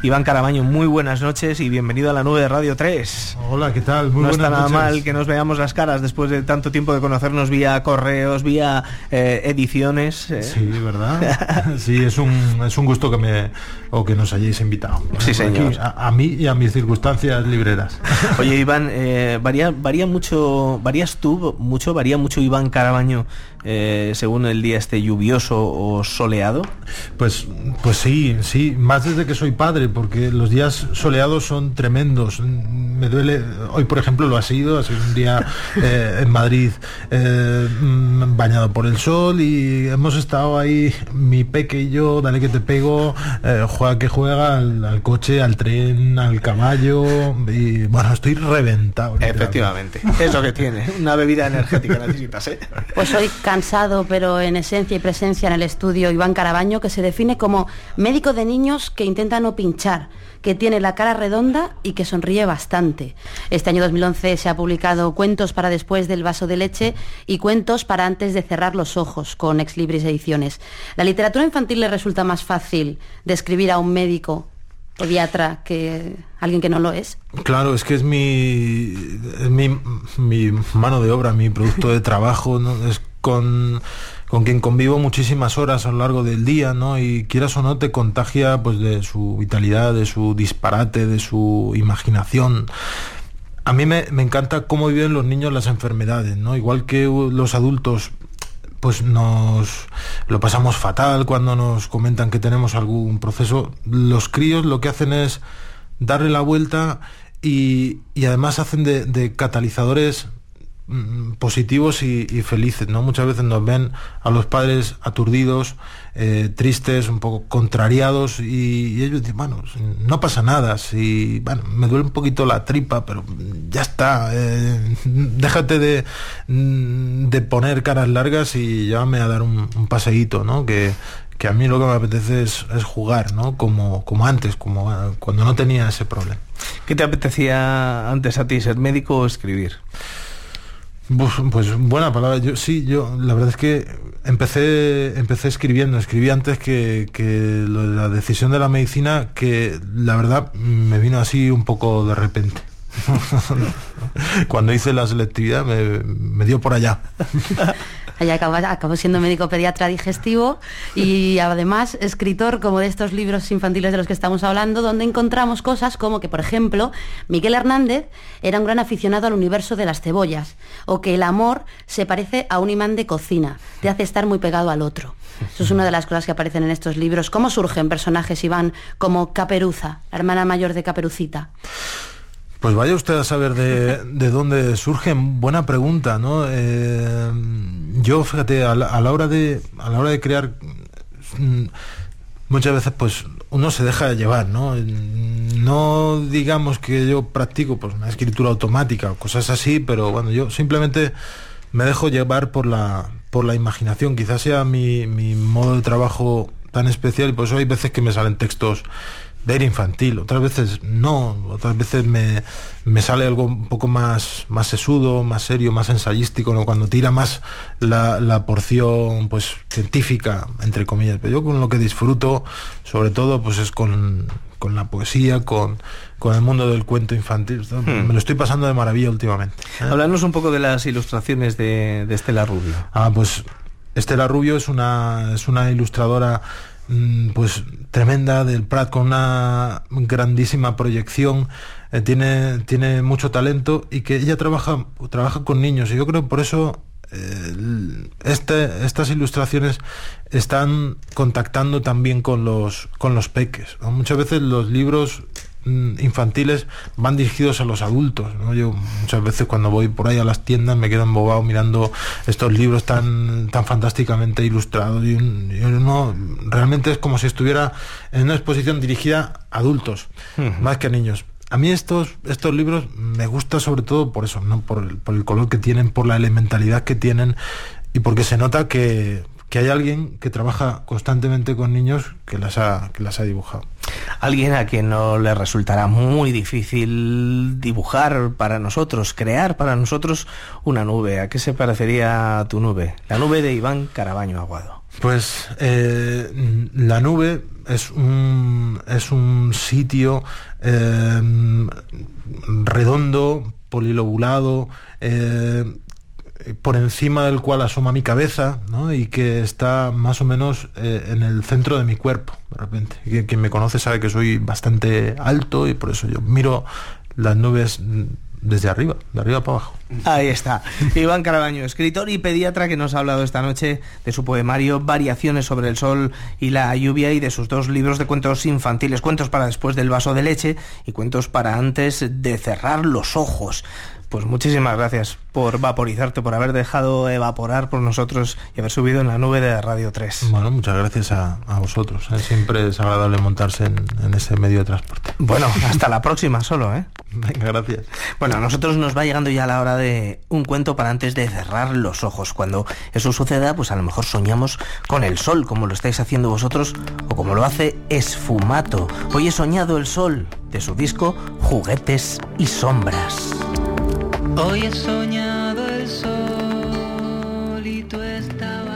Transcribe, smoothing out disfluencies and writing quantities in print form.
Iván Carabaño, muy buenas noches y bienvenido a la nube de Radio 3. Hola, ¿qué tal? Muy buenas noches. No está nada mal que nos veamos las caras después de tanto tiempo de conocernos vía correos, vía ediciones. Sí, ¿verdad? Sí, es un gusto que nos hayáis invitado. Sí, señor. Aquí, a mí y a mis circunstancias libreras. Oye, Iván, varía mucho Iván Carabaño según el día esté lluvioso o soleado. Pues sí, más desde que soy padre, porque los días soleados son tremendos. Me duele, hoy por ejemplo lo ha sido un día en Madrid bañado por el sol, y hemos estado ahí, mi peque y yo, dale que te pego, juega al coche, al tren, al caballo, y bueno, estoy reventado. Efectivamente, es lo que tiene, una bebida energética necesitas, ¿eh? Pues hoy cansado, pero en esencia y presencia en el estudio, Iván Carabaño, que se define como médico de niños que intenta no pinchar, que tiene la cara redonda y que sonríe bastante. Este año 2011 se ha publicado Cuentos para después del vaso de leche y Cuentos para antes de cerrar los ojos, con Ex Libris Ediciones. ¿La literatura infantil le resulta más fácil describir a un médico pediatra que alguien que no lo es? Claro, es que es mi mano de obra, mi producto de trabajo, ¿no? Es con quien convivo muchísimas horas a lo largo del día, ¿no? Y quieras o no te contagia pues de su vitalidad, de su disparate, de su imaginación. A mí me encanta cómo viven los niños las enfermedades, ¿no? Igual que los adultos pues nos lo pasamos fatal cuando nos comentan que tenemos algún proceso, los críos lo que hacen es darle la vuelta y además hacen de catalizadores positivos y felices, ¿no? Muchas veces nos ven a los padres aturdidos, tristes, un poco contrariados, y ellos dicen, bueno, no pasa nada, si, bueno, me duele un poquito la tripa, pero ya está, déjate de poner caras largas y llévame a dar un paseíto, ¿no? Que a mí lo que me apetece es jugar, ¿no? Como antes, como cuando no tenía ese problema. ¿Qué te apetecía antes a ti, ser médico o escribir? Pues buena palabra. Yo la verdad es que empecé escribiendo. Escribí antes que lo de la decisión de la medicina, que la verdad me vino así un poco de repente. Cuando hice la selectividad me dio por allá. Ahí acabó siendo médico pediatra digestivo y además escritor como de estos libros infantiles de los que estamos hablando, donde encontramos cosas como que, por ejemplo, Miguel Hernández era un gran aficionado al universo de las cebollas, o que el amor se parece a un imán de cocina, te hace estar muy pegado al otro. Eso es una de las cosas que aparecen en estos libros. ¿Cómo surgen personajes, Iván, como Caperuza, la hermana mayor de Caperucita? Pues vaya usted a saber de dónde surgen. Buena pregunta, ¿no? Yo, fíjate, a la hora de crear, muchas veces pues uno se deja de llevar, ¿no? No digamos que yo practico pues una escritura automática o cosas así, pero bueno, yo simplemente me dejo llevar por la imaginación. Quizás sea mi modo de trabajo tan especial, y por eso hay veces que me salen textos de aire infantil, otras veces no, otras veces me sale algo un poco más sesudo, más serio, más ensayístico, ¿no? Cuando tira más la porción pues científica, entre comillas. Pero yo con lo que disfruto sobre todo pues es con la poesía, con el mundo del cuento infantil. Me lo estoy pasando de maravilla últimamente, ¿eh? Háblanos un poco de las ilustraciones de Estela Rubio. Pues Estela Rubio es una ilustradora pues tremenda del Prat, con una grandísima proyección, tiene mucho talento, y que ella trabaja con niños, y yo creo por eso estas ilustraciones están contactando también con los peques, ¿no? Muchas veces los libros infantiles van dirigidos a los adultos, ¿no? Yo muchas veces cuando voy por ahí a las tiendas me quedo embobado mirando estos libros tan fantásticamente ilustrados, y uno realmente es como si estuviera en una exposición dirigida a adultos, más que a niños. A mí estos libros me gustan sobre todo por eso, ¿no? Por el color que tienen, por la elementalidad que tienen, y porque se nota que hay alguien que trabaja constantemente con niños que las ha dibujado. Alguien a quien no le resultará muy difícil dibujar para nosotros, crear para nosotros una nube. ¿A qué se parecería tu nube? La nube de Iván Carabaño Aguado. Pues la nube es un sitio redondo, polilobulado, por encima del cual asoma mi cabeza, ¿no? Y que está más o menos en el centro de mi cuerpo, de repente. Quien me conoce sabe que soy bastante alto y por eso yo miro las nubes desde arriba, de arriba para abajo. Ahí está, Iván Carabaño, escritor y pediatra, que nos ha hablado esta noche de su poemario Variaciones sobre el sol y la lluvia, y de sus 2 libros de cuentos infantiles, Cuentos para después del vaso de leche y Cuentos para antes de cerrar los ojos. Pues muchísimas gracias por vaporizarte, por haber dejado evaporar por nosotros y haber subido en la nube de Radio 3. Bueno, muchas gracias a vosotros. Siempre es agradable montarse en ese medio de transporte. Bueno, hasta la próxima solo, ¿eh? Venga, gracias. Bueno, a nosotros nos va llegando ya la hora de un cuento para antes de cerrar los ojos. Cuando eso suceda, pues a lo mejor soñamos con el sol, como lo estáis haciendo vosotros, o como lo hace Esfumato. Hoy he soñado el sol, de su disco Juguetes y Sombras. Hoy he soñado el sol y tú estabas